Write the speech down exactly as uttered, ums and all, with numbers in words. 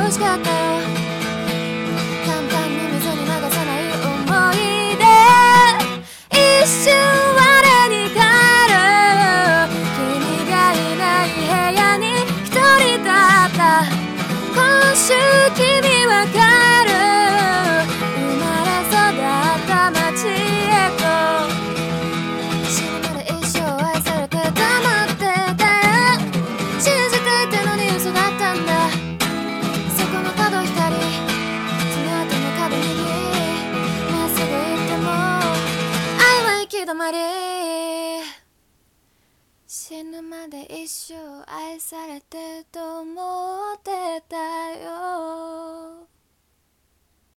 しかったよ。簡単に水に流さない思い出、一瞬我に返る。君がいない部屋に一人だった。今週君は帰る。生まれ育った街へと。死ぬまで一生愛されて黙ってたよ。信じていたのに嘘だったんだ。そこの角左、その後の角右、まっすぐ行っても愛は行き止まり。死ぬまで一生愛されてと思ってたよ。